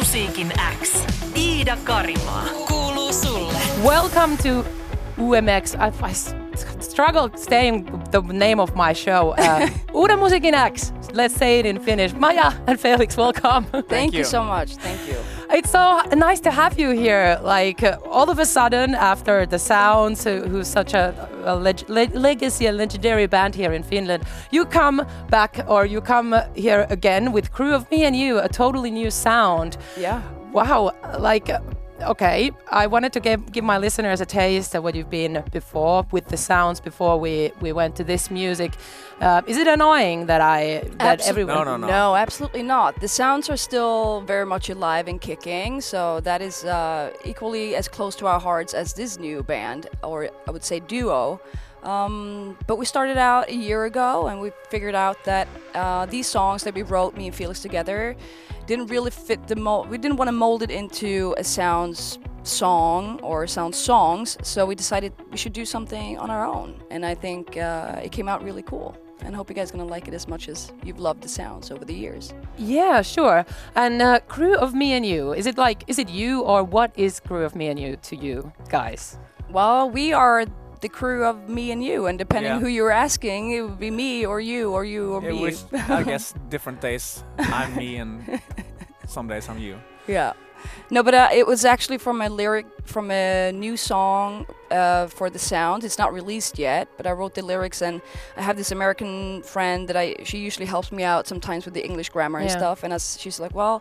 Musiikin X. Iida Karimaa. Kuuluu sulle. Welcome to UMX. I struggled saying the name of my show. Uuden Musiikin X. Let's say it in Finnish. Maja and Felix, welcome. Thank you so much. Thank you. It's so nice to have you here. Like all of a sudden, after the Sounds, who's such a legacy and legendary band here in Finland, you come back, or you come here again with Crew of Me and You, a totally new sound. Yeah. Wow. Okay, I wanted to give my listeners a taste of what you've been before with the Sounds before we went to this music. Is it annoying that everyone? No, absolutely not. The Sounds are still very much alive and kicking, so that is equally as close to our hearts as this new band, or I would say duo. But we started out a year ago, and we figured out that these songs that we wrote, me and Felix together, didn't really fit the mold. We didn't want to mold it into a Sounds song or Sounds songs, so we decided we should do something on our own. And I think it came out really cool. And I hope you guys are going to like it as much as you've loved the Sounds over the years. Yeah, sure. And Crew of Me and You, is it you, or what is Crew of Me and You to you guys? Well, we are the crew of Me and You, and depending who you're asking, it would be me or you or you or me. Which, I guess different days I'm me and some days I'm you. Yeah. No, but it was actually from a new song for the Sound. It's not released yet, but I wrote the lyrics, and I have this American friend that she usually helps me out sometimes with the English grammar and stuff, and she's like, well,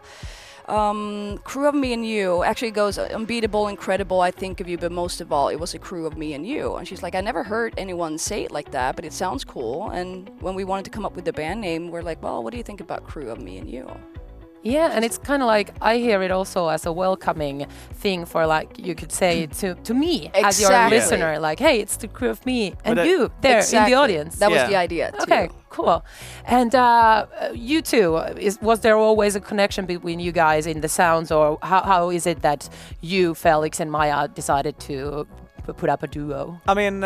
Crew of Me and You actually goes unbeatable, incredible, I think of you, but most of all, it was a crew of me and you. And she's like, I never heard anyone say it like that, but it sounds cool. And when we wanted to come up with the band name, we're like, well, what do you think about Crew of Me and You? Yeah, and it's kind of like, I hear it also as a welcoming thing for, like, you could say to me as your listener, like, hey, it's the Crew of Me and you there in the audience. That was the idea too. Okay, cool. And you two, was there always a connection between you guys in the Sounds, or how is it that you, Felix and Maja, decided to put up a duo? I mean,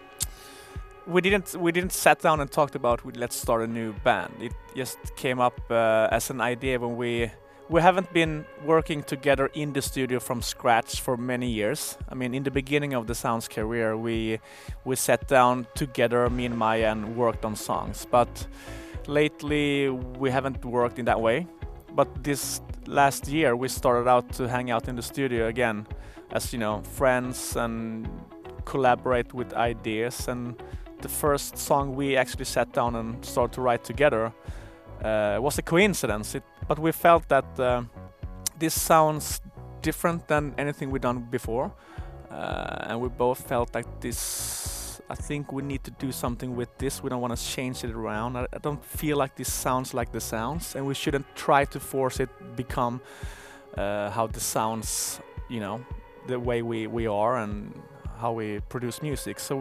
we didn't sat down and talked about let's start a new band. It just came up as an idea when we haven't been working together in the studio from scratch for many years. I mean, in the beginning of the Sounds career, we sat down together, me and Maja, and worked on songs. But lately, we haven't worked in that way. But this last year, we started out to hang out in the studio again, as friends, and collaborate with ideas. And the first song we actually sat down and started to write together was a coincidence, but we felt that this sounds different than anything we've done before, and we both felt like this. I think we need to do something with this. We don't want to change it around. I don't feel like this sounds like the Sounds, and we shouldn't try to force it become how the Sounds, the way we are and how we produce music. So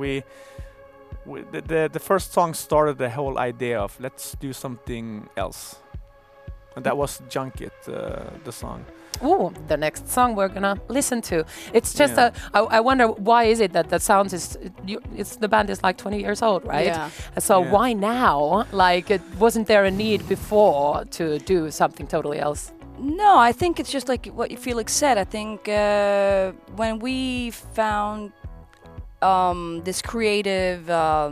the first song started the whole idea of let's do something else, and that was Junket, the song. Oh, the next song we're gonna listen to. It's just I wonder, why is it that the Sounds the band is like 20 years old, right? Yeah. So why now? Like, wasn't there a need before to do something totally else? No, I think it's just like what Felix said. I think when we found this creative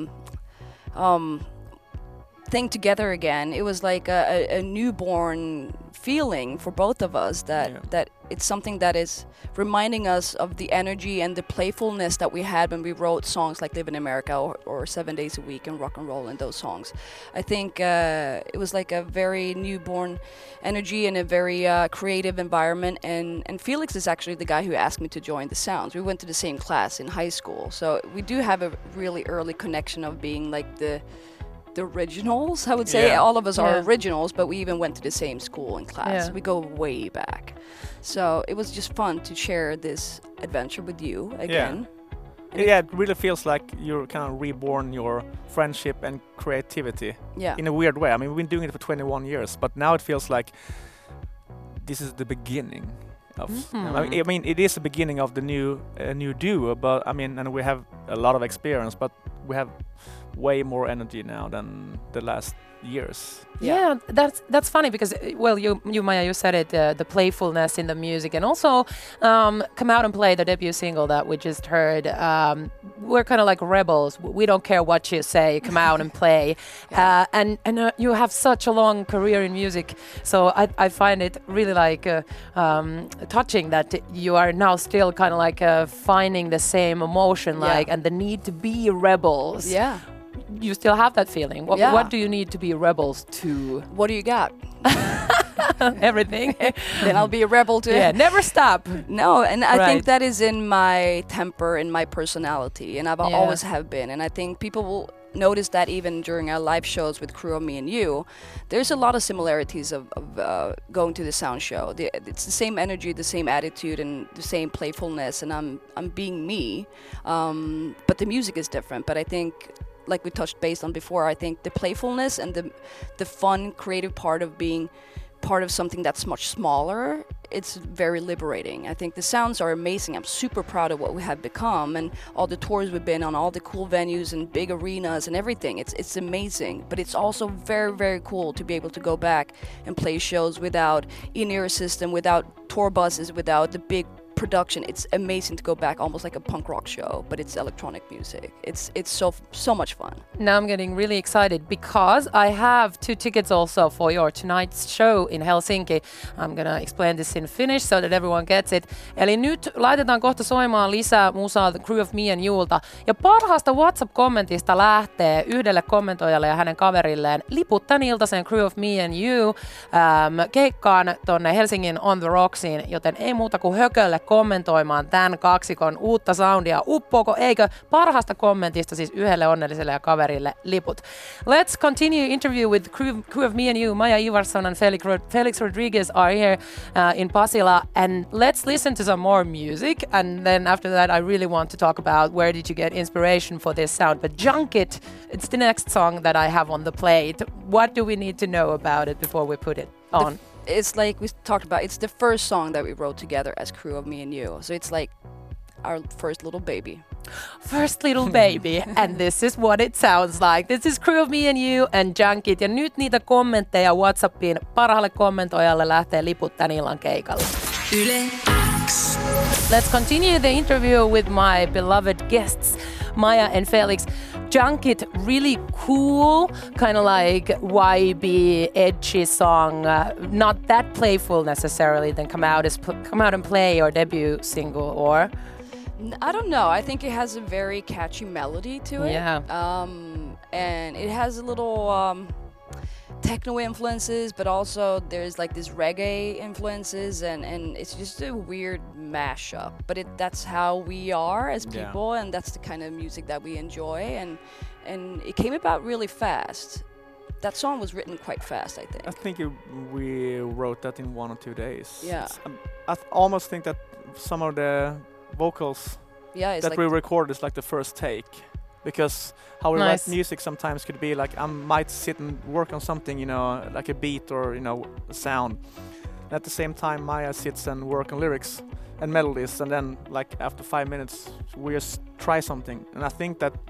thing together again, it was like a newborn feeling for both of us, that it's something that is reminding us of the energy and the playfulness that we had when we wrote songs like Live in America or 7 Days a Week and Rock and Roll and those songs. I think it was like a very newborn energy and a very creative environment, and Felix is actually the guy who asked me to join the Sounds. We went to the same class in high school, so we do have a really early connection of being like the originals, I would say. All of us are originals, but we even went to the same school and class. We go way back. So it was just fun to share this adventure with you again. It really feels like you're kind of reborn your friendship and creativity in a weird way. I mean, we've been doing it for 21 years, but now it feels like this is the beginning of. I mean, it is the beginning of the new duo, but I mean, and we have a lot of experience, but we have way more energy now than the last years. Yeah, that's funny because well, you Maya, you said it, the playfulness in the music, and also Come Out and Play, the debut single that we just heard. We're kind of like rebels. We don't care what you say. Come out and play. And you have such a long career in music, so I find it really like touching that you are now still kind of like finding the same emotion, like, and the need to be rebels. Yeah. You still have that feeling. What do you need to be rebels to? What do you got? Everything. Then I'll be a rebel too. Yeah, never stop. No, and I Right. think that is in my temper, in my personality, and I've always have been. And I think people will notice that even during our live shows with Crew of Me and You, there's a lot of similarities of going to the sound show. It's the same energy, the same attitude, and the same playfulness, and I'm being me. But the music is different. But I think, like we touched base on before, I think the playfulness and the fun, creative part of being part of something that's much smaller, it's very liberating. I think the sounds are amazing. I'm super proud of what we have become and all the tours we've been on, all the cool venues and big arenas and everything. It's amazing, but it's also very, very cool to be able to go back and play shows without in-ear system, without tour buses, without the big production. It's amazing to go back, almost like a punk rock show, but it's electronic music. It's so much fun. Now I'm getting really excited because I have 2 tickets also for your tonight's show in Helsinki. I'm gonna explain this in Finnish so that everyone gets it. Eli nyt laitetaan kohta soimaan lisää musaa The Crew of Me and You'lta. Ja parhaasta WhatsApp-kommentista lähtee yhdelle kommentoijalle ja hänen kaverilleen liput tän iltaisen Crew of Me and You keikkaan tonne Helsingin On The Rocksiin, joten ei muuta kuin hökölle kommentoimaan tämän kaksikon uutta soundia. Uppoako, eikö? Parhaasta kommentista siis yhdelle onnelliselle ja kaverille liput. Let's continue interview with Crew of Me and You. Maja Ivarsson and Felix Rodriguez are here in Pasila, and let's listen to some more music, and then after that I really want to talk about where did you get inspiration for this sound. But Junket, it's the next song that I have on the plate. What do we need to know about it before we put it on? It's like we talked about, it's the first song that we wrote together as Crew of Me and You. So it's like our first little baby. First little baby, and this is what it sounds like. This is Crew of Me and You and Junket. Ja nyt niitä kommentteja WhatsAppiin. Parhaalle kommentoijalle lähtee liput tän illan keikalle. Yle X. Let's continue the interview with my beloved guests, Maja and Felix. Junket, really cool, kind of like YB, edgy song. Not that playful necessarily. Then Come Out and Play, your debut single, or I don't know. I think it has a very catchy melody to it. Yeah. And it has a little techno influences, but also there's like this reggae influences, and it's just a weird mashup. But that's how we are as people, and that's the kind of music that we enjoy. And it came about really fast. That song was written quite fast, I think. I think we wrote that in 1 or 2 days. Yeah. I almost think that some of the vocals Yeah, it's that like we record is like the first take, because how we write music sometimes could be like I might sit and work on something, like a beat or a sound. And at the same time, Maja sits and work on lyrics and melodies, and then like after 5 minutes we just try something. And I think that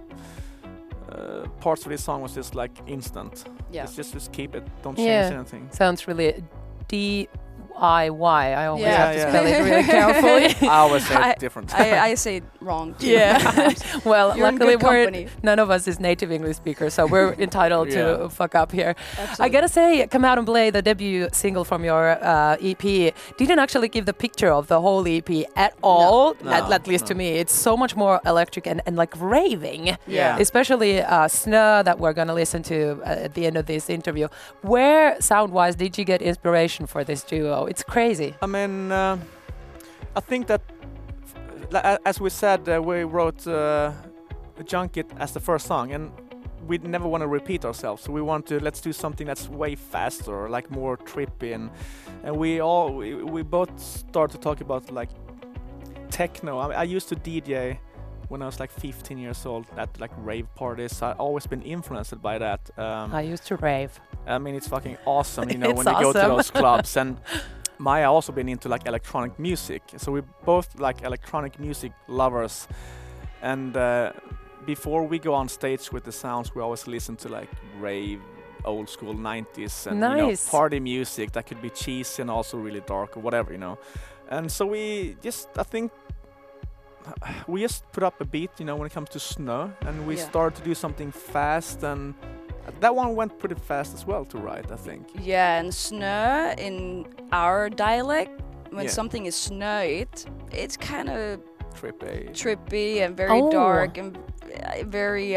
parts of this song was just like instant. Yeah. It's just keep it, don't change anything. Sounds really DIY. I always Yeah. have to spell it really carefully. I always say it different. I say it wrong too. Yeah. Well, You're in luckily good company. none of us is native English speakers, so we're entitled to fuck up here. Absolutely. I gotta say, Come Out and Play, the debut single from your EP, didn't actually give the picture of the whole EP at all, at least to me. It's so much more electric and like raving. Yeah. Especially Snö, that we're gonna listen to at the end of this interview. Where, sound-wise, did you get inspiration for this duo? It's crazy. I mean, I think that, as we said, we wrote Junket as the first song, and we never want to repeat ourselves. So we want to let's do something that's way faster, like more trippy, and we both start to talk about like techno. I used to DJ when I was like 15 years old at like rave parties. I've always been influenced by that. I used to rave. I mean, it's fucking awesome, when It's you go to awesome. those clubs. And Maja also been into like electronic music, so we both like electronic music lovers. And before we go on stage with the sounds, we always listen to like rave, old school 90s and Nice. party music that could be cheesy and also really dark or whatever, And so I think we just put up a beat, when it comes to Snö, and we started to do something fast, and that one went pretty fast as well to write, I think. Yeah, and snö in our dialect, when something is snöigt, it's kind of trippy and very dark and very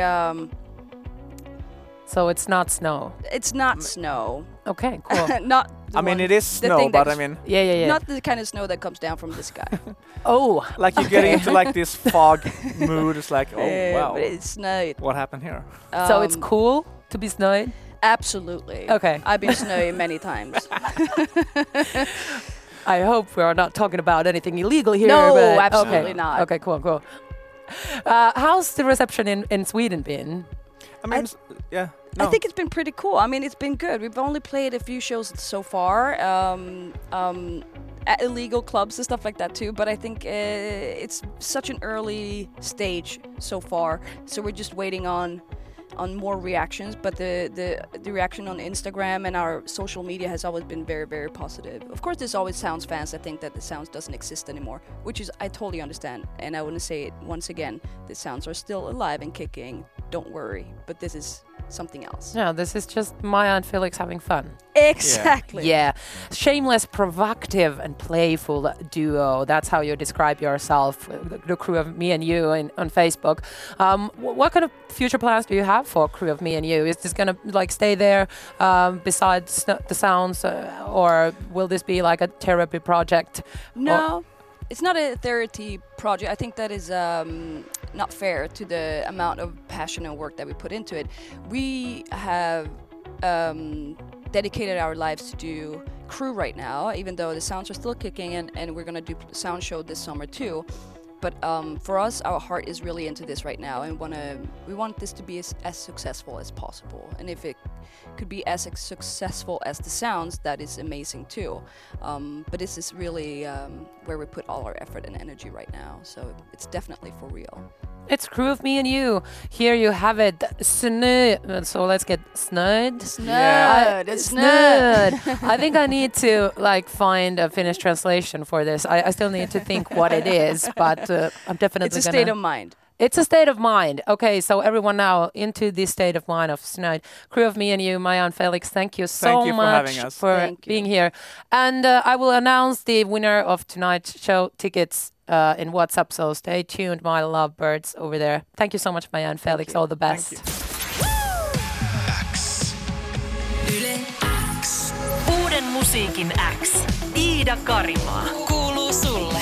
So it's not snow. it's not snow. Okay, cool. Not the I mean, one- it is the snow, thing but that I mean, Yeah. not the kind of snow that comes down from the sky. Oh, like you get into like this fog mood. It's like, oh wow, But it's snowed. what happened here? so it's Um, cool to be snowed? Absolutely. Okay. I've been snowy many times. I hope we are not talking about anything illegal here. No, but absolutely okay. not. Okay, cool. How's the reception in Sweden been? I mean, I think it's been pretty cool. I mean, it's been good. We've only played a few shows so far, at illegal clubs and stuff like that too. But I think it's such an early stage so far, so we're just waiting on more reactions. But the reaction on Instagram and our social media has always been very, very positive. Of course, there's always Sounds fans that think that the Sounds doesn't exist anymore, which is I totally understand. And I want to say it once again: the Sounds are still alive and kicking. Don't worry. But this is something else. No, this is just Maja and Felix having fun. Exactly. Yeah. Shameless, provocative, and playful duo. That's how you describe yourself, the Crew of Me and You on Facebook. What kind of future plans do you have for Crew of Me and You? Is this going to like stay there besides the Sounds, or will this be like a therapy project? No, it's not a therapy project. I think that is not fair to the amount of passion and work that we put into it. We have dedicated our lives to do Crew right now, even though the Sounds are still kicking, and we're gonna do sound show this summer too. But for us, our heart is really into this right now, and we want this to be as successful as possible. And if it could be as successful as the Sounds, that is amazing too. But this is really where we put all our effort and energy right now. So it's definitely for real. It's Crew of Me and You. Here you have it. Snö. So let's get snöd. Snöd. I think I need to like find a Finnish translation for this. I still need to think what it is, but I'm definitely It's a gonna... state of mind. It's a state of mind. Okay, so everyone now into the state of mind of Snöd. Crew of Me and You, Maja and Felix, thank you so Thank you for much having us. for Thank you. being here. And I will announce the winner of tonight's show tickets in WhatsApp, so stay tuned, my lovebirds over there. Thank you so much, Maja and Felix. All the best. Thank you. X. Yle X. Uuden musiikin X. Iida Karimaa. Kuuluu sulle.